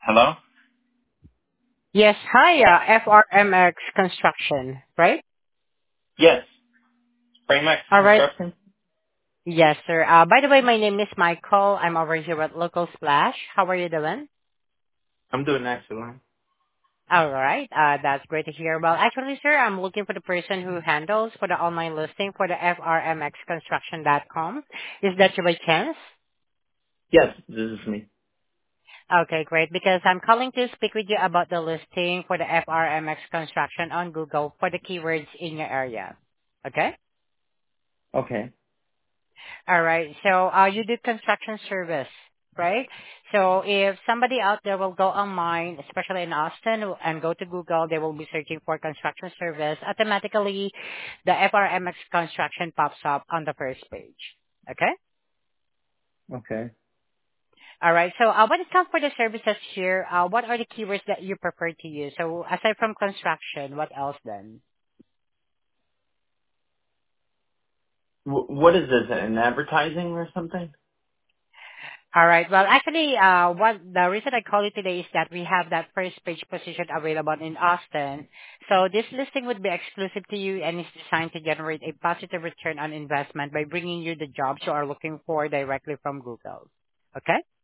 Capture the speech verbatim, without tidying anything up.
Hello? Yes. Hi, uh, F R M X Construction, right? Yes. Framax All right. Construction? Yes, sir. Uh, by the way, my name is Michael. I'm over here at Local Splash. How are you doing? I'm doing excellent. All right. Uh, that's great to hear. Well, actually, sir, I'm looking for the person who handles for the online listing for the F R M X construction dot com. Is that you by chance? Yes, this is me. Okay, great. Because I'm calling to speak with you about the listing for the F R M X construction on Google for the keywords in your area. Okay? Okay. All right. So uh, you do construction service, right? So if somebody out there will go online, especially in Austin, and go to Google, they will be searching for construction service. Automatically, the F R M X construction pops up on the first page. Okay. Okay. All right. So uh, when it comes for the services here, uh, what are the keywords that you prefer to use? So aside from construction, what else then? W- what is this, an advertising or something? All right. Well, actually, uh, what the reason I call you today is that we have that first page position available in Austin. So this listing would be exclusive to you and is designed to generate a positive return on investment by bringing you the jobs you are looking for directly from Google. Okay?